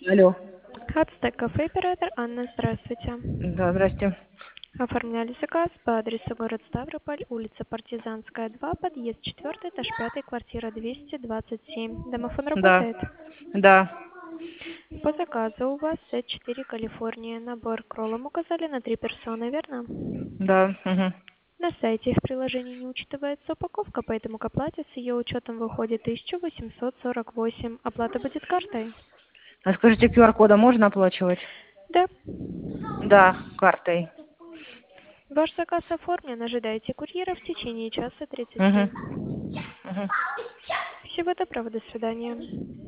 Алло. Хабстек кафе, оператор Анна, здравствуйте. Да, здрасте. Оформляли заказ по адресу город Ставрополь, улица Партизанская, 2, подъезд 4, этаж 5, квартира 227. Домофон Да. работает? Да. По заказу у вас сет 4 Калифорния. Набор к роллам указали на 3 персоны, верно? Да. Угу. На сайте в приложении не учитывается упаковка, поэтому к оплате с ее учетом выходит 1848. Оплата будет картой? А скажите, QR-кодом можно оплачивать? Да. Да, картой. Ваш заказ оформлен. Ожидайте курьера в течение часа 30. Угу. Угу. Всего доброго, до свидания.